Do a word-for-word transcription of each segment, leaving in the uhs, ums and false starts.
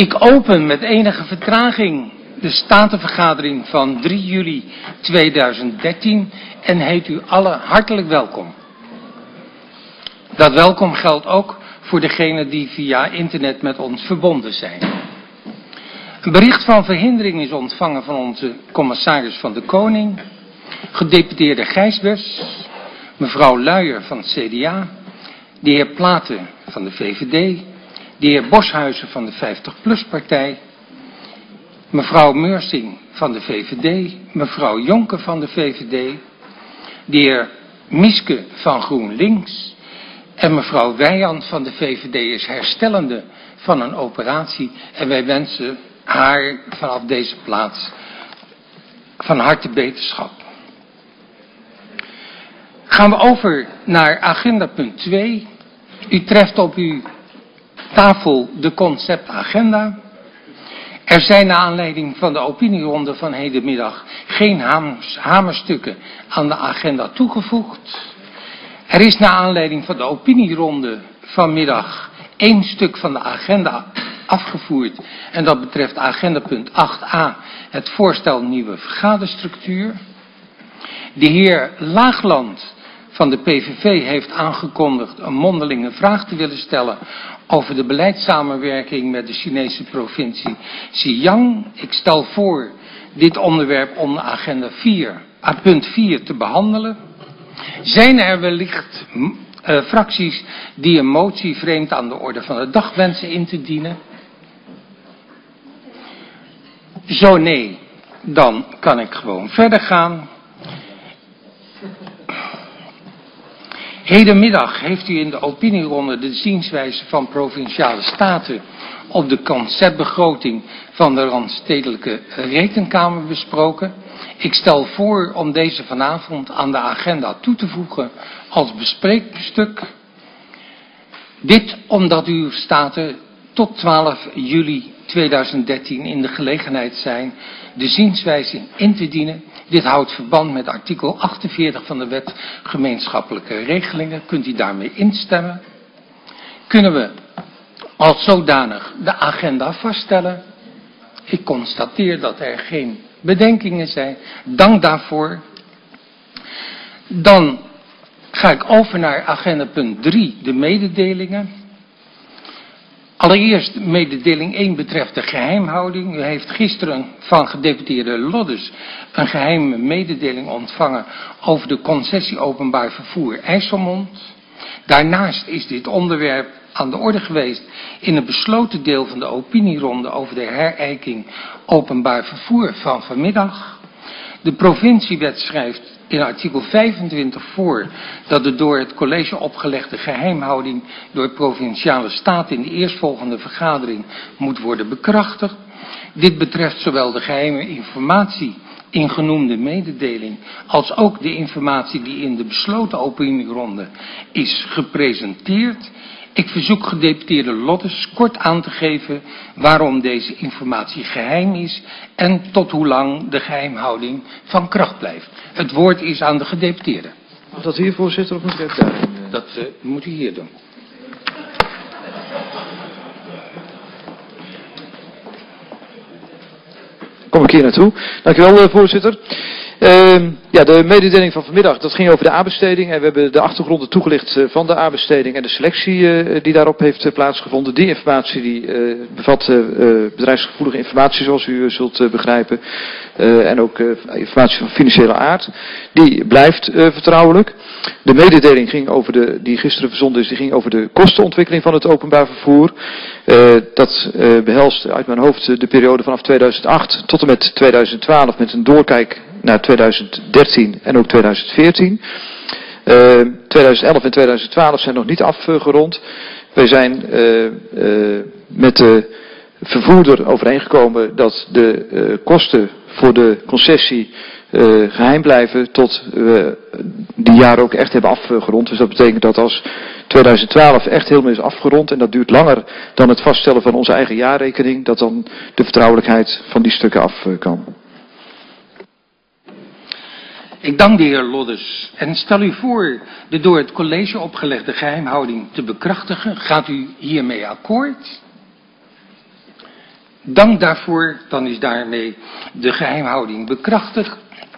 Ik open met enige vertraging de statenvergadering van drie juli tweeduizend dertien en heet u allen hartelijk welkom. Dat welkom geldt ook voor degenen die via internet met ons verbonden zijn. Een bericht van verhindering is ontvangen van onze commissaris van de Koning, gedeputeerde Gijsbers, mevrouw Luijer van het C D A, de heer Platen van de V V D, de heer Boshuizen van de vijftig plus partij, mevrouw Meursing van de V V D, mevrouw Jonker van de V V D, de heer Miske van GroenLinks en mevrouw Wijand van de V V D is herstellende van een operatie en wij wensen haar vanaf deze plaats van harte beterschap. Gaan we over naar agenda punt twee. U treft op uw tafel de conceptagenda. Er zijn naar aanleiding van de opinieronde van hedenmiddag geen hamers, hamerstukken aan de agenda toegevoegd. Er is naar aanleiding van de opinieronde vanmiddag één stuk van de agenda afgevoerd en dat betreft agenda punt acht a, het voorstel nieuwe vergaderstructuur. De heer Laagland van de P V V heeft aangekondigd een mondelinge vraag te willen stellen over de beleidssamenwerking met de Chinese provincie Xinjiang. Ik stel voor dit onderwerp onder agenda vier, ah, punt vier te behandelen. Zijn er wellicht uh, fracties die een motie vreemd aan de orde van de dag wensen in te dienen? Zo nee, dan kan ik gewoon verder gaan. Hedenmiddag heeft u in de opinieronde de zienswijze van Provinciale Staten op de conceptbegroting van de Randstedelijke Rekenkamer besproken. Ik stel voor om deze vanavond aan de agenda toe te voegen als bespreekstuk. Dit omdat uw staten tot twaalf juli tweeduizend dertien in de gelegenheid zijn de zienswijze in te dienen. Dit houdt verband met artikel achtenveertig van de wet gemeenschappelijke regelingen. Kunt u daarmee instemmen? Kunnen we als zodanig de agenda vaststellen? Ik constateer dat er geen bedenkingen zijn. Dank daarvoor. Dan ga ik over naar agenda punt drie, de mededelingen. Allereerst mededeling één betreft de geheimhouding. U heeft gisteren van gedeputeerde Loddes een geheime mededeling ontvangen over de concessie openbaar vervoer IJsselmond. Daarnaast is dit onderwerp aan de orde geweest in een besloten deel van de opinieronde over de herijking openbaar vervoer van vanmiddag. De provinciewet schrijft in artikel vijfentwintig voor dat de door het college opgelegde geheimhouding door provinciale staten in de eerstvolgende vergadering moet worden bekrachtigd. Dit betreft zowel de geheime informatie in genoemde mededeling als ook de informatie die in de besloten opinieronde is gepresenteerd. Ik verzoek gedeputeerde Loddes kort aan te geven waarom deze informatie geheim is en tot hoe lang de geheimhouding van kracht blijft. Het woord is aan de gedeputeerde. Mag dat hier, voorzitter, of moet ik even daarin? Dat uh, moet u hier doen. Kom ik hier naartoe. Dank u wel, voorzitter. Uh, ja, de mededeling van vanmiddag, dat ging over de aanbesteding. En we hebben de achtergronden toegelicht uh, van de aanbesteding en de selectie uh, die daarop heeft uh, plaatsgevonden. Die informatie die uh, bevat uh, bedrijfsgevoelige informatie, zoals u uh, zult uh, begrijpen. Uh, en ook uh, informatie van financiële aard. Die blijft uh, vertrouwelijk. De mededeling ging over de, die gisteren verzonden is, die ging over de kostenontwikkeling van het openbaar vervoer. Uh, dat uh, behelst uit mijn hoofd de periode vanaf tweeduizend acht tot en met tweeduizend twaalf met een doorkijk naar tweeduizend dertien en ook tweeduizend veertien. Uh, tweeduizend elf en tweeduizend twaalf zijn nog niet afgerond. Wij zijn uh, uh, met de vervoerder overeengekomen dat de uh, kosten voor de concessie uh, geheim blijven tot we die jaren ook echt hebben afgerond. Dus dat betekent dat als tweeduizend twaalf echt helemaal is afgerond en dat duurt langer dan het vaststellen van onze eigen jaarrekening, dat dan de vertrouwelijkheid van die stukken af uh, kan. Ik dank de heer Loddes en stel u voor de door het college opgelegde geheimhouding te bekrachtigen. Gaat u hiermee akkoord? Dank daarvoor, dan is daarmee de geheimhouding bekrachtigd.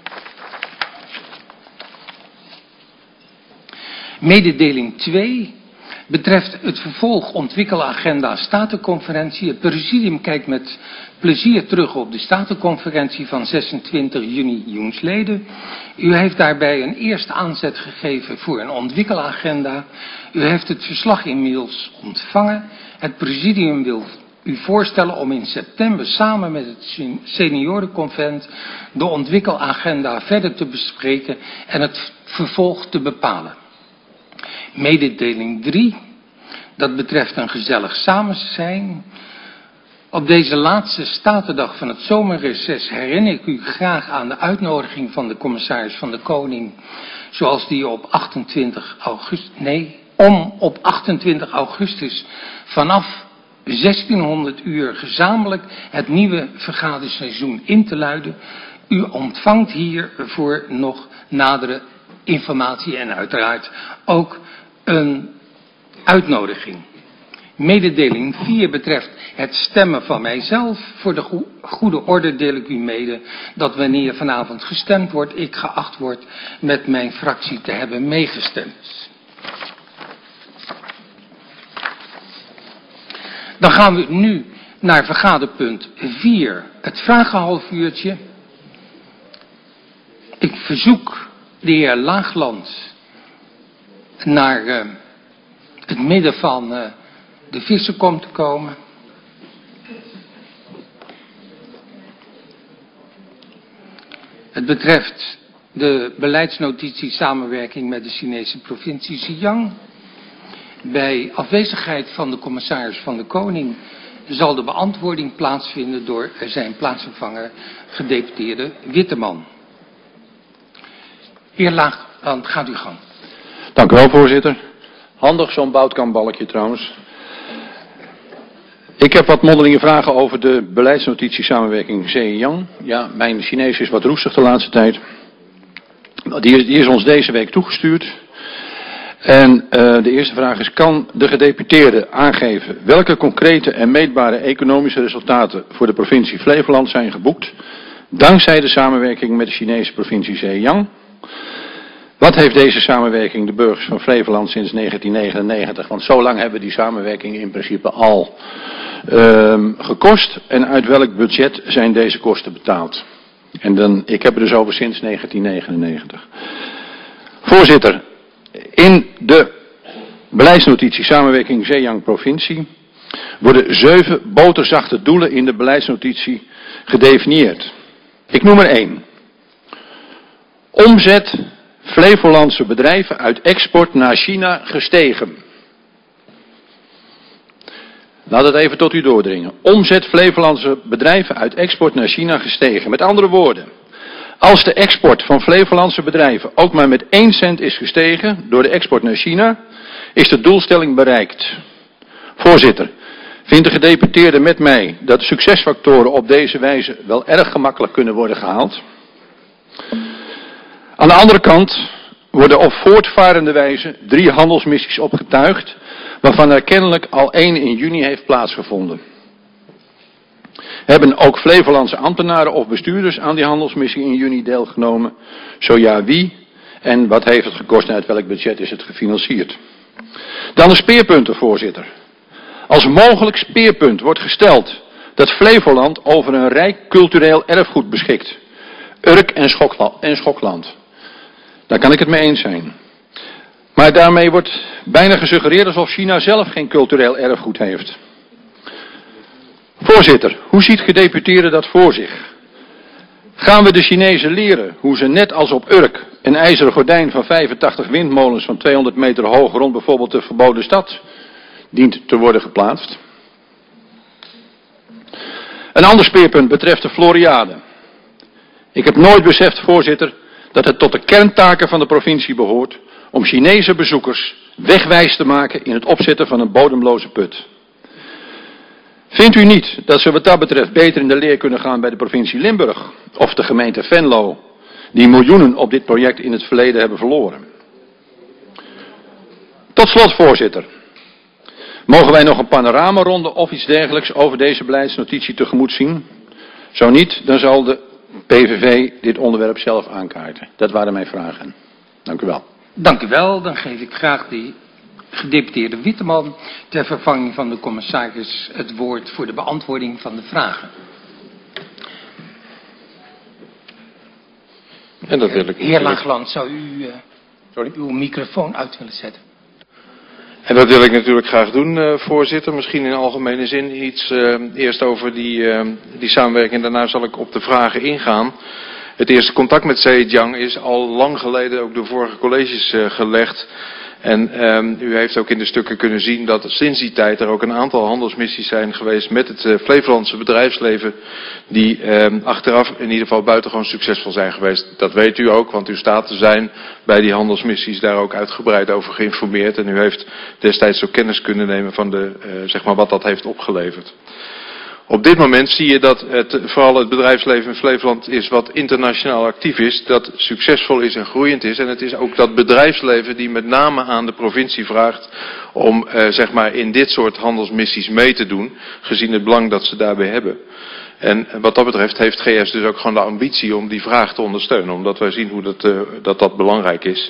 Mededeling twee betreft het vervolg ontwikkelagenda Statenconferentie. Het presidium kijkt met plezier terug op de Statenconferentie van zesentwintig juni jongstleden. U heeft daarbij een eerste aanzet gegeven voor een ontwikkelagenda. U heeft het verslag inmiddels ontvangen. Het presidium wil u voorstellen om in september samen met het seniorenconvent de ontwikkelagenda verder te bespreken en het vervolg te bepalen. Mededeling drie, dat betreft een gezellig samenzijn. Op deze laatste statendag van het zomerreces herinner ik u graag aan de uitnodiging van de commissaris van de Koning, zoals die op achtentwintig augustus, nee, om op achtentwintig augustus vanaf zestienhonderd uur gezamenlijk het nieuwe vergaderseizoen in te luiden. U ontvangt hiervoor nog nadere informatie en uiteraard ook een uitnodiging. Mededeling vier betreft het stemmen van mijzelf. Voor de go goede orde deel ik u mede dat wanneer vanavond gestemd wordt, ik geacht word met mijn fractie te hebben meegestemd. Dan gaan we nu naar vergaderpunt vier, het vragenhalfuurtje. Ik verzoek de heer Laagland naar uh, het midden van uh, de vissenkom te komen. Het betreft de beleidsnotitie samenwerking met de Chinese provincie Zhejiang. Bij afwezigheid van de commissaris van de Koning zal de beantwoording plaatsvinden door zijn plaatsvervanger gedeputeerde Witteman. Heer Laagland, gaat u gang. Dank u wel, voorzitter. Handig zo'n boutkambalkje trouwens. Ik heb wat mondelinge vragen over de beleidsnotitie samenwerking Zhejiang. Ja, mijn Chinees is wat roestig de laatste tijd. Die is, die is ons deze week toegestuurd. En uh, de eerste vraag is, kan de gedeputeerde aangeven welke concrete en meetbare economische resultaten voor de provincie Flevoland zijn geboekt, dankzij de samenwerking met de Chinese provincie Zhejiang? Wat heeft deze samenwerking de burgers van Flevoland sinds negentien negenennegentig, want zo lang hebben we die samenwerking in principe al uh, gekost, en uit welk budget zijn deze kosten betaald? En dan, ik heb het dus over sinds negentien negenennegentig. Voorzitter, in de beleidsnotitie samenwerking Zhejiang provincie worden zeven boterzachte doelen in de beleidsnotitie gedefinieerd. Ik noem er één. Omzet Flevolandse bedrijven uit export naar China gestegen. Laat het even tot u doordringen. Omzet Flevolandse bedrijven uit export naar China gestegen. Met andere woorden, als de export van Flevolandse bedrijven ook maar met één cent is gestegen door de export naar China, is de doelstelling bereikt. Voorzitter, vindt de gedeputeerde met mij dat de succesfactoren op deze wijze wel erg gemakkelijk kunnen worden gehaald? Aan de andere kant worden op voortvarende wijze drie handelsmissies opgetuigd, waarvan er kennelijk al één in juni heeft plaatsgevonden. Hebben ook Flevolandse ambtenaren of bestuurders aan die handelsmissie in juni deelgenomen? Zo ja, wie? En wat heeft het gekost en uit welk budget is het gefinancierd? Dan de speerpunten, voorzitter. Als mogelijk speerpunt wordt gesteld dat Flevoland over een rijk cultureel erfgoed beschikt. Urk en, Schokla- en Schokland. Daar kan ik het mee eens zijn. Maar daarmee wordt bijna gesuggereerd alsof China zelf geen cultureel erfgoed heeft. Voorzitter, hoe ziet gedeputeerde dat voor zich? Gaan we de Chinezen leren hoe ze net als op Urk een ijzeren gordijn van vijfentachtig windmolens van tweehonderd meter hoog rond bijvoorbeeld de verboden stad dient te worden geplaatst? Een ander speerpunt betreft de Floriade. Ik heb nooit beseft, voorzitter, dat het tot de kerntaken van de provincie behoort om Chinese bezoekers wegwijs te maken in het opzetten van een bodemloze put. Vindt u niet dat ze wat dat betreft beter in de leer kunnen gaan bij de provincie Limburg of de gemeente Venlo, die miljoenen op dit project in het verleden hebben verloren? Tot slot, voorzitter. Mogen wij nog een panoramaronde of iets dergelijks over deze beleidsnotitie tegemoet zien? Zo niet, dan zal de P V V dit onderwerp zelf aankaarten. Dat waren mijn vragen. Dank u wel. Dank u wel. Dan geef ik graag de gedeputeerde Witteman ter vervanging van de commissaris het woord voor de beantwoording van de vragen. En dat wil ik. Heer Laagland, zou u uh, Sorry? uw microfoon uit willen zetten? En dat wil ik natuurlijk graag doen, uh, voorzitter. Misschien in algemene zin iets uh, eerst over die, uh, die samenwerking. Daarna zal ik op de vragen ingaan. Het eerste contact met Zhejiang is al lang geleden ook door vorige colleges uh, gelegd. En um, u heeft ook in de stukken kunnen zien dat sinds die tijd er ook een aantal handelsmissies zijn geweest met het uh, Flevolandse bedrijfsleven. Die um, achteraf in ieder geval buitengewoon succesvol zijn geweest. Dat weet u ook, want uw staten zijn bij die handelsmissies daar ook uitgebreid over geïnformeerd. En u heeft destijds ook kennis kunnen nemen van de, uh, zeg maar wat dat heeft opgeleverd. Op dit moment zie je dat het, vooral het bedrijfsleven in Flevoland is wat internationaal actief is, dat succesvol is en groeiend is. En het is ook dat bedrijfsleven die met name aan de provincie vraagt om uh, zeg maar in dit soort handelsmissies mee te doen, gezien het belang dat ze daarbij hebben. En wat dat betreft heeft G S dus ook gewoon de ambitie om die vraag te ondersteunen, omdat wij zien hoe dat, uh, dat, dat belangrijk is.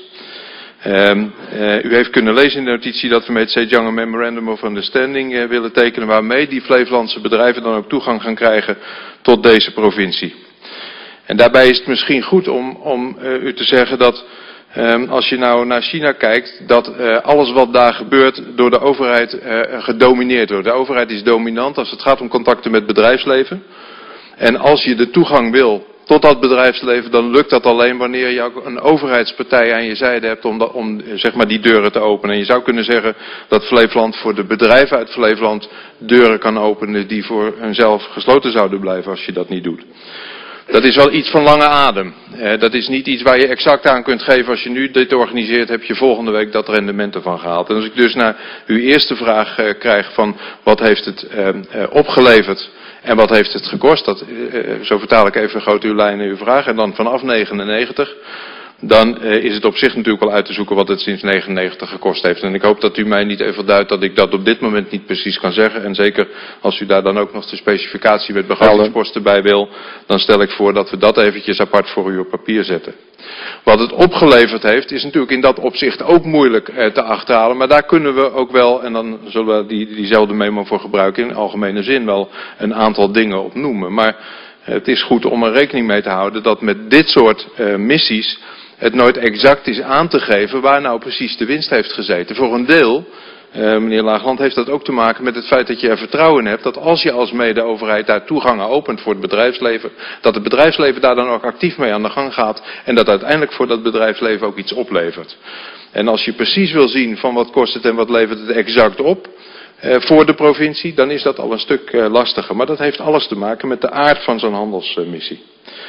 Um, uh, u heeft kunnen lezen in de notitie dat we met Zhejiang een Memorandum of Understanding uh, willen tekenen, waarmee die Flevolandse bedrijven dan ook toegang gaan krijgen tot deze provincie. En daarbij is het misschien goed om, om uh, u te zeggen dat um, als je nou naar China kijkt, dat uh, alles wat daar gebeurt door de overheid uh, gedomineerd wordt. De overheid is dominant als het gaat om contacten met bedrijfsleven. En als je de toegang wil tot dat bedrijfsleven, dan lukt dat alleen wanneer je ook een overheidspartij aan je zijde hebt om, dat, om zeg maar die deuren te openen. En je zou kunnen zeggen dat Flevoland voor de bedrijven uit Flevoland deuren kan openen die voor hunzelf gesloten zouden blijven als je dat niet doet. Dat is wel iets van lange adem. Eh, dat is niet iets waar je exact aan kunt geven. Als je nu dit organiseert, heb je volgende week dat rendement ervan gehaald. En als ik dus naar uw eerste vraag eh, krijg van wat heeft het eh, eh, opgeleverd en wat heeft het gekost, dat, eh, zo vertaal ik even groot uw lijnen uw vraag. En dan vanaf negenennegentig, dan eh, is het op zich natuurlijk wel uit te zoeken wat het sinds negenennegentig gekost heeft. En ik hoop dat u mij niet even duidt dat ik dat op dit moment niet precies kan zeggen. En zeker als u daar dan ook nog de specificatie met begrotingsposten bij wil, dan stel ik voor dat we dat eventjes apart voor u op papier zetten. Wat het opgeleverd heeft is natuurlijk in dat opzicht ook moeilijk eh, te achterhalen. Maar daar kunnen we ook wel, en dan zullen we die, diezelfde memo voor gebruiken, in algemene zin wel een aantal dingen op noemen. Maar het is goed om er rekening mee te houden dat met dit soort uh, missies het nooit exact is aan te geven waar nou precies de winst heeft gezeten. Voor een deel, uh, meneer Laagland, heeft dat ook te maken met het feit dat je er vertrouwen in hebt dat als je als mede-overheid daar toegangen opent voor het bedrijfsleven, dat het bedrijfsleven daar dan ook actief mee aan de gang gaat en dat uiteindelijk voor dat bedrijfsleven ook iets oplevert. En als je precies wil zien van wat kost het en wat levert het exact op uh, voor de provincie, dan is dat al een stuk uh, lastiger. Maar dat heeft alles te maken met de aard van zo'n handelsmissie.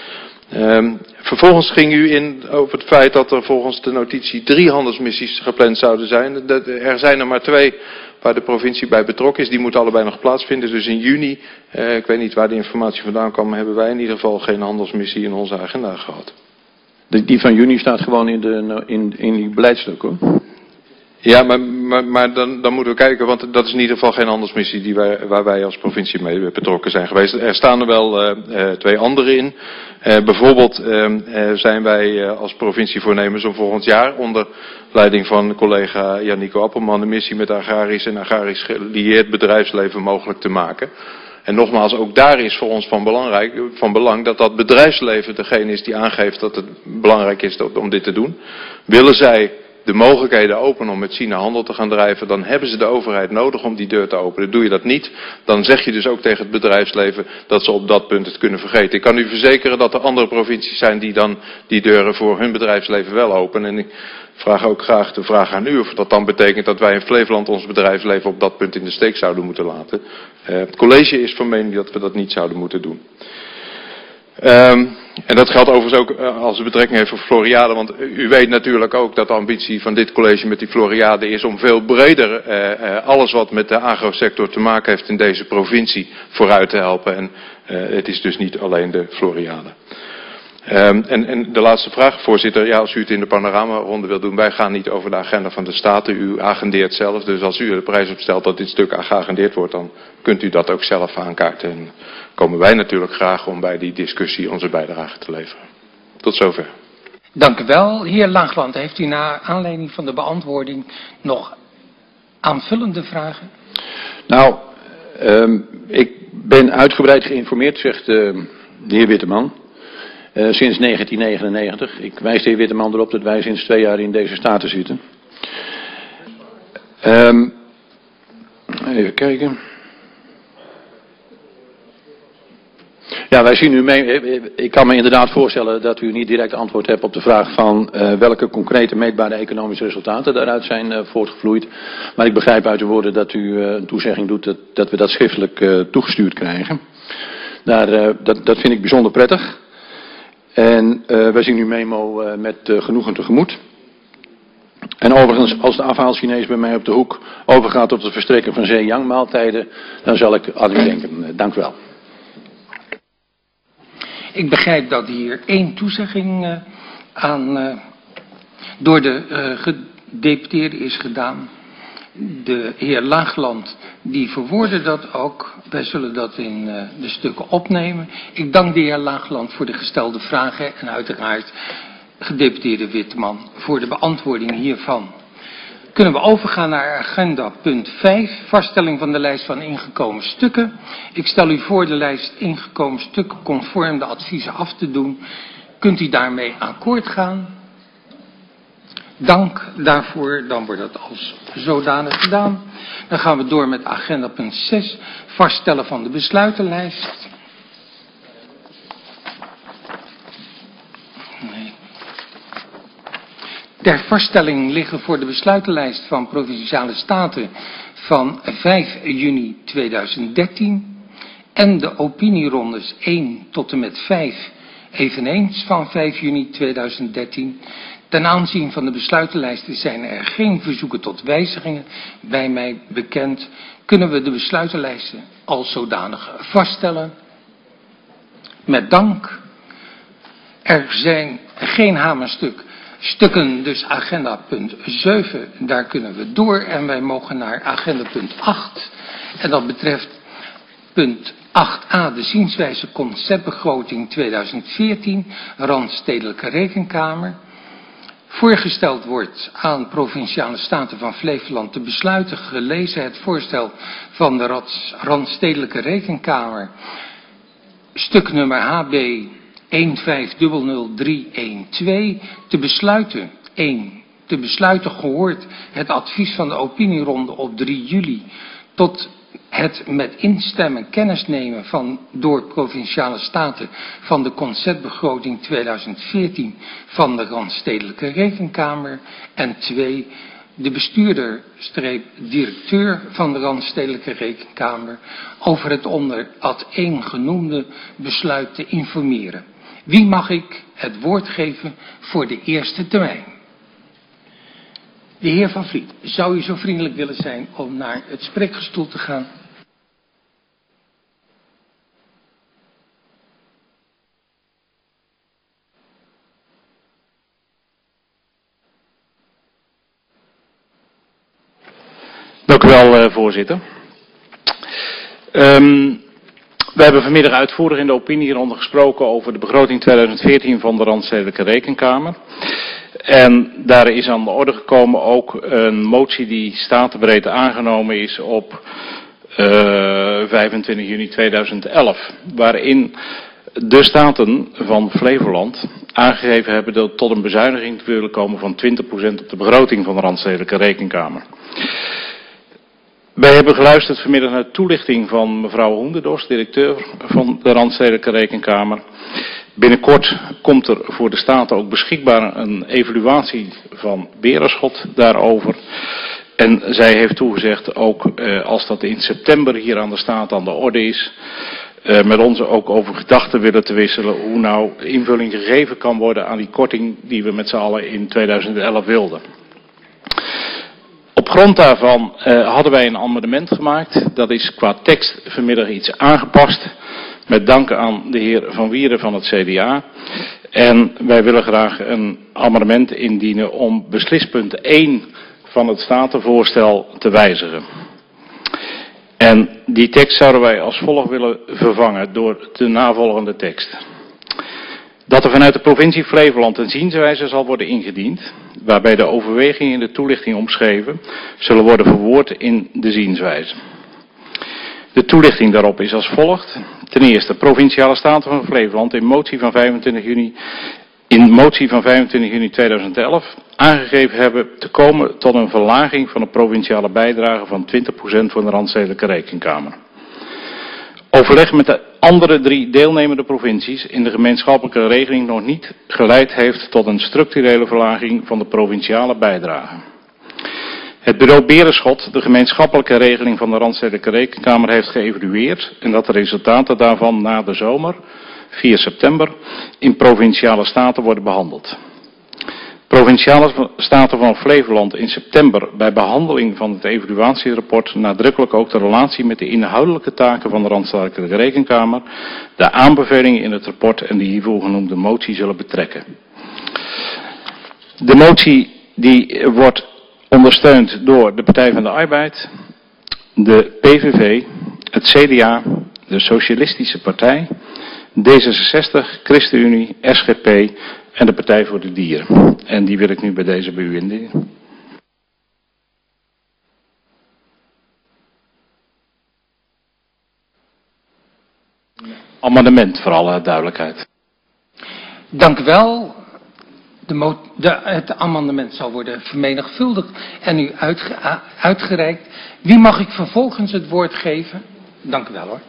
Um, vervolgens ging u in over het feit dat er volgens de notitie drie handelsmissies gepland zouden zijn. Dat, er zijn er maar twee waar de provincie bij betrokken is. Die moeten allebei nog plaatsvinden. Dus in juni, uh, ik weet niet waar de informatie vandaan kwam, hebben wij in ieder geval geen handelsmissie in onze agenda gehad. Die, die van juni staat gewoon in, de, in, in die beleidstuk, hoor. Ja, maar, maar, maar dan, dan moeten we kijken, want dat is in ieder geval geen handelsmissie die wij, waar wij als provincie mee betrokken zijn geweest. Er staan er wel uh, uh, twee andere in. Uh, bijvoorbeeld uh, uh, zijn wij uh, als provincie voornemens om volgend jaar onder leiding van collega Janico Appelman een missie met agrarisch en agrarisch gelieerd bedrijfsleven mogelijk te maken. En nogmaals, ook daar is voor ons van, belangrijk, van belang dat dat bedrijfsleven degene is die aangeeft dat het belangrijk is om dit te doen. Willen zij de mogelijkheden openen om met China handel te gaan drijven, dan hebben ze de overheid nodig om die deur te openen. Doe je dat niet, dan zeg je dus ook tegen het bedrijfsleven dat ze op dat punt het kunnen vergeten. Ik kan u verzekeren dat er andere provincies zijn die dan die deuren voor hun bedrijfsleven wel openen. En ik vraag ook graag de vraag aan u of dat dan betekent dat wij in Flevoland ons bedrijfsleven op dat punt in de steek zouden moeten laten. Uh, het college is van mening dat we dat niet zouden moeten doen. Um, en dat geldt overigens ook uh, als het betrekking heeft voor Floriade, want u weet natuurlijk ook dat de ambitie van dit college met die Floriade is om veel breder uh, uh, alles wat met de agrosector te maken heeft in deze provincie vooruit te helpen. En uh, het is dus niet alleen de Floriade. Um, en, en de laatste vraag, voorzitter. Ja, als u het in de panoramaronde wilt doen. Wij gaan niet over de agenda van de Staten. U agendeert zelf. Dus als u er de prijs op stelt dat dit stuk geagendeerd wordt, dan kunt u dat ook zelf aankaarten. En komen wij natuurlijk graag om bij die discussie onze bijdrage te leveren. Tot zover. Dank u wel. Heer Laagland, heeft u naar aanleiding van de beantwoording nog aanvullende vragen? Nou, um, ik ben uitgebreid geïnformeerd, zegt uh, de heer Witteman. Uh, sinds negentien negenennegentig. Ik wijs de heer Witteman erop dat wij sinds twee jaar in deze staten zitten. Um, even kijken. Ja, wij zien u mee. Ik kan me inderdaad voorstellen dat u niet direct antwoord hebt op de vraag van uh, welke concrete meetbare economische resultaten daaruit zijn uh, voortgevloeid. Maar ik begrijp uit uw woorden dat u uh, een toezegging doet dat, dat we dat schriftelijk uh, toegestuurd krijgen. Daar, uh, dat, dat vind ik bijzonder prettig. En uh, wij zien uw memo uh, met uh, genoegen tegemoet. En overigens, als de afhaal-Chinees bij mij op de hoek overgaat tot het verstrekken van Zhejiang maaltijden, dan zal ik aan u denken. Uh, dank u wel. Ik begrijp dat hier één toezegging uh, aan, uh, door de uh, gedeputeerde is gedaan. De heer Laagland, die verwoordde dat ook. Wij zullen dat in uh, de stukken opnemen. Ik dank de heer Laagland voor de gestelde vragen en uiteraard gedeputeerde Witteman voor de beantwoording hiervan. Kunnen we overgaan naar agenda punt vijf, vaststelling van de lijst van ingekomen stukken. Ik stel u voor de lijst ingekomen stukken conform de adviezen af te doen. Kunt u daarmee akkoord gaan? Dank daarvoor, dan wordt dat als zodanig gedaan. Dan gaan we door met agenda punt zes, vaststellen van de besluitenlijst. Nee. Ter vaststelling liggen voor de besluitenlijst van Provinciale Staten van vijf juni tweeduizend dertien en de opinierondes één tot en met vijf eveneens van vijf juni tweeduizend dertien. Ten aanzien van de besluitenlijsten zijn er geen verzoeken tot wijzigingen bij mij bekend. Kunnen we de besluitenlijsten als zodanig vaststellen? Met dank. Er zijn geen hamerstuk stukken, dus agenda punt zeven, daar kunnen we door. En wij mogen naar agenda punt acht. En dat betreft punt acht a, de zienswijze conceptbegroting tweeduizend veertien, Randstedelijke Rekenkamer. Voorgesteld wordt aan Provinciale Staten van Flevoland te besluiten, gelezen het voorstel van de Randstedelijke Rekenkamer, stuk nummer H B een vijf nul nul drie een twee, te besluiten, één, te besluiten gehoord het advies van de opinieronde op drie juli tot het met instemmen kennis nemen van door Provinciale Staten van de conceptbegroting tweeduizend veertien van de Randstedelijke Rekenkamer. En twee, de bestuurder-directeur van de Randstedelijke Rekenkamer over het onder ad één genoemde besluit te informeren. Wie mag ik het woord geven voor de eerste termijn? De heer Van Vliet, zou u zo vriendelijk willen zijn om naar het spreekgestoel te gaan? Dank u wel, uh, voorzitter. Um, we hebben vanmiddag uitvoerig in de opinieronde gesproken over de begroting tweeduizend veertien van de Randstedelijke Rekenkamer. En daar is aan de orde gekomen ook een motie die statenbreed aangenomen is op uh, vijfentwintig juni tweeduizend elf. Waarin de Staten van Flevoland aangegeven hebben dat tot een bezuiniging te willen komen van twintig procent op de begroting van de Randstedelijke Rekenkamer. Wij hebben geluisterd vanmiddag naar de toelichting van mevrouw Hoenderdorst, directeur van de Randstedelijke Rekenkamer. Binnenkort komt er voor de Staten ook beschikbaar een evaluatie van Berenschot daarover. En zij heeft toegezegd, ook eh, als dat in september hier aan de Staten aan de orde is, eh, met ons ook over gedachten willen te wisselen hoe nou invulling gegeven kan worden aan die korting die we met z'n allen in tweeduizend elf wilden. Op grond daarvan uh, hadden wij een amendement gemaakt. Dat is qua tekst vanmiddag iets aangepast. Met dank aan de heer Van Wieren van het C D A. En wij willen graag een amendement indienen om beslispunt één van het statenvoorstel te wijzigen. En die tekst zouden wij als volgt willen vervangen door de navolgende tekst. Dat er vanuit de provincie Flevoland een zienswijze zal worden ingediend, waarbij de overwegingen in de toelichting omschreven zullen worden verwoord in de zienswijze. De toelichting daarop is als volgt. Ten eerste, Provinciale Staten van Flevoland in motie van vijfentwintig juni, in motie van vijfentwintig juni tweeduizend elf aangegeven hebben te komen tot een verlaging van de provinciale bijdrage van twintig procent voor de Randstedelijke Rekenkamer. Overleg met de andere drie deelnemende provincies in de gemeenschappelijke regeling nog niet geleid heeft tot een structurele verlaging van de provinciale bijdrage. Het bureau Berenschot de gemeenschappelijke regeling van de Randstedelijke Rekenkamer heeft geëvalueerd en dat de resultaten daarvan na de zomer, vier september, in Provinciale Staten worden behandeld. Provinciale Staten van Flevoland in september bij behandeling van het evaluatierapport nadrukkelijk ook de relatie met de inhoudelijke taken van de Randstedelijke Rekenkamer, de aanbevelingen in het rapport en de hiervoor genoemde motie zullen betrekken. De motie die wordt ondersteund door de Partij van de Arbeid, de P V V, het C D A, de Socialistische Partij, D zesenzestig, ChristenUnie, S G P en de Partij voor de Dieren. En die wil ik nu bij deze bij u indienen. Amendement voor alle duidelijkheid. Dank u wel. De mo de, het amendement zal worden vermenigvuldigd en u uitge uitgereikt. Wie mag ik vervolgens het woord geven? Dank u wel hoor.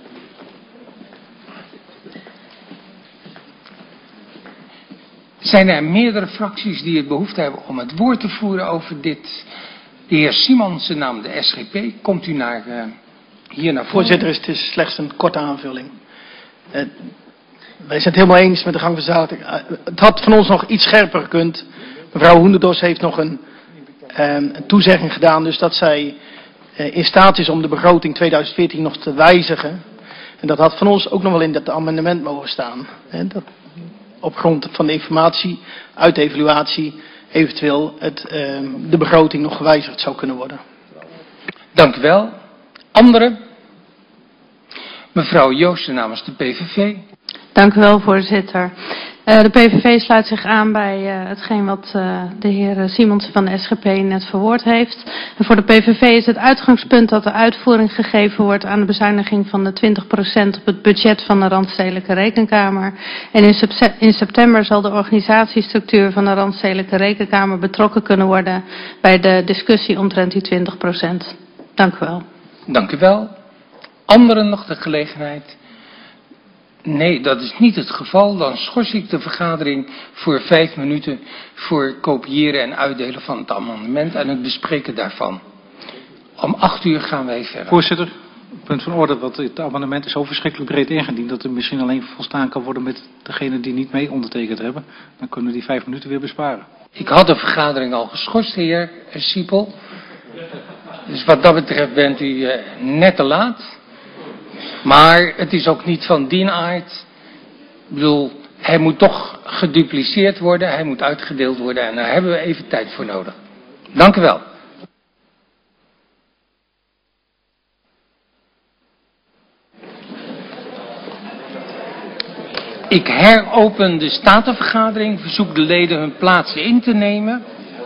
Zijn er meerdere fracties die het behoefte hebben om het woord te voeren over dit? De heer Simonsen namens de S G P, komt u naar, uh, hier naar voren. Voorzitter, het is slechts een korte aanvulling. Uh, wij zijn het helemaal eens met de gang van zaken. Uh, het had van ons nog iets scherper gekund. Mevrouw Hoenderdos heeft nog een, uh, een toezegging gedaan, dus dat zij uh, in staat is om de begroting tweeduizend veertien nog te wijzigen. En dat had van ons ook nog wel in dat amendement mogen staan. Uh, dat, op grond van de informatie uit de evaluatie eventueel het, uh, de begroting nog gewijzigd zou kunnen worden. Dank u wel. Anderen? Mevrouw Joosten namens de P V V. Dank u wel, voorzitter. Uh, de P V V sluit zich aan bij uh, hetgeen wat uh, de heer Simonsen van de S G P net verwoord heeft. En voor de P V V is het uitgangspunt dat de uitvoering gegeven wordt aan de bezuiniging van de twintig procent op het budget van de Randstedelijke Rekenkamer. En in, in september zal de organisatiestructuur van de Randstedelijke Rekenkamer betrokken kunnen worden bij de discussie omtrent die twintig procent. Dank u wel. Dank u wel. Anderen nog de gelegenheid? Nee, dat is niet het geval. Dan schors ik de vergadering voor vijf minuten voor kopiëren en uitdelen van het amendement en het bespreken daarvan. Om acht uur gaan wij verder. Voorzitter, punt van orde, want het amendement is zo verschrikkelijk breed ingediend dat er misschien alleen volstaan kan worden met degenen die niet mee ondertekend hebben. Dan kunnen we die vijf minuten weer besparen. Ik had de vergadering al geschorst, heer Siepel. Dus wat dat betreft bent u uh, net te laat. Maar het is ook niet van dien aard. Ik bedoel, hij moet toch gedupliceerd worden, hij moet uitgedeeld worden en daar hebben we even tijd voor nodig. Dank u wel. Ik heropen de statenvergadering, verzoek de leden hun plaatsen in te nemen.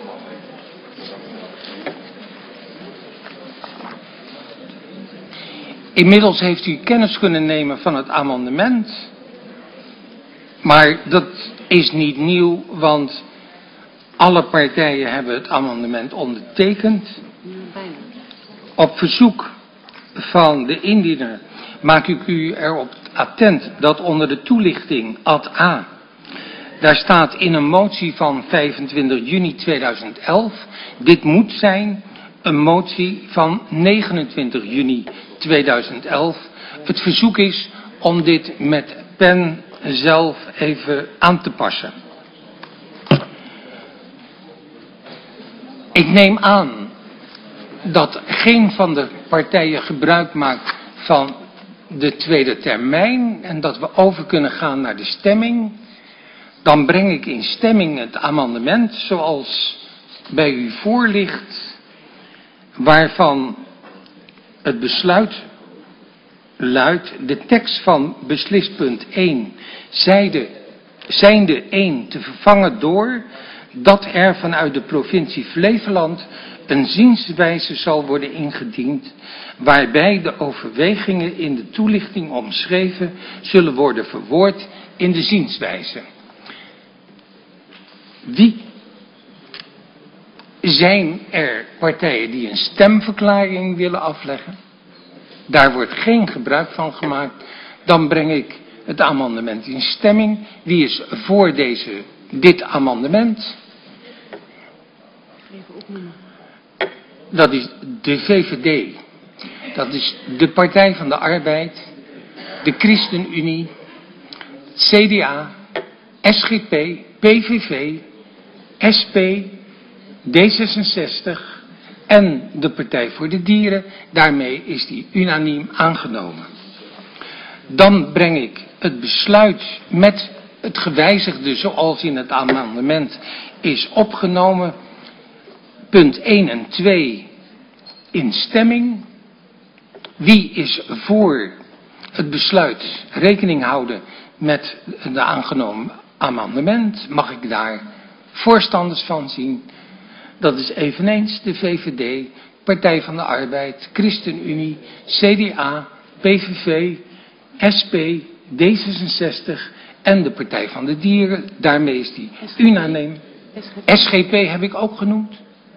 Inmiddels heeft u kennis kunnen nemen van het amendement. Maar dat is niet nieuw, want alle partijen hebben het amendement ondertekend. Op verzoek van de indiener maak ik u erop attent dat onder de toelichting ad A, daar staat in een motie van vijfentwintig juni tweeduizend elf, dit moet zijn een motie van negenentwintig juni tweeduizend elf. Het verzoek is om dit met pen zelf even aan te passen. Ik neem aan dat geen van de partijen gebruik maakt van de tweede termijn en dat we over kunnen gaan naar de stemming. Dan breng ik in stemming het amendement zoals bij u voor ligt, waarvan het besluit luidt: de tekst van beslispunt één zijde, zijnde één te vervangen door dat er vanuit de provincie Flevoland een zienswijze zal worden ingediend, waarbij de overwegingen in de toelichting omschreven zullen worden verwoord in de zienswijze. Wie zijn er partijen die een stemverklaring willen afleggen? Daar wordt geen gebruik van gemaakt. Dan breng ik het amendement in stemming. Wie is voor deze, dit amendement? Dat is de V V D. Dat is de Partij van de Arbeid, de ChristenUnie, C D A, S G P, P V V, S P, D zesenzestig en de Partij voor de Dieren. Daarmee is die unaniem aangenomen. Dan breng ik het besluit met het gewijzigde zoals in het amendement is opgenomen, punt één en twee in stemming. Wie is voor het besluit rekening houden met de aangenomen amendement? Mag ik daar voorstanders van zien? Dat is eveneens de V V D, Partij van de Arbeid, ChristenUnie, C D A, P V V, S P, D zesenzestig en de Partij van de Dieren. Daarmee is die unaniem. S G P heb ik ook genoemd.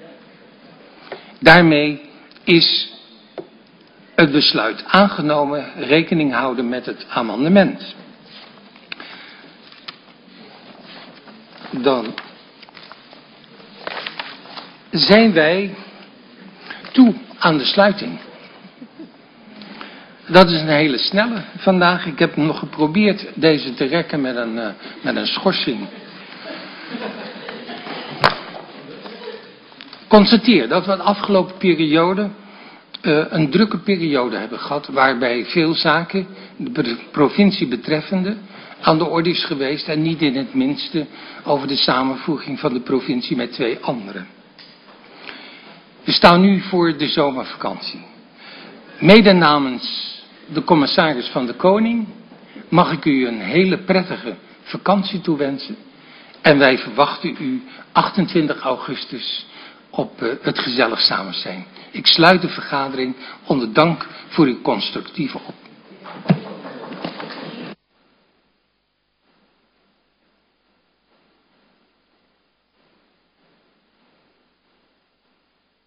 Daarmee is het besluit aangenomen, rekening houden met het amendement. Dan zijn wij toe aan de sluiting. Dat is een hele snelle vandaag. Ik heb nog geprobeerd deze te rekken met een, uh, met een schorsing. Constateer dat we de afgelopen periode uh, een drukke periode hebben gehad, waarbij veel zaken, de provincie betreffende, aan de orde is geweest en niet in het minste over de samenvoeging van de provincie met twee anderen. We staan nu voor de zomervakantie. Mede namens de commissaris van de Koning mag ik u een hele prettige vakantie toewensen. En wij verwachten u achtentwintig augustus op uh, het gezellig samen zijn. Ik sluit de vergadering onder dank voor uw constructieve optreden.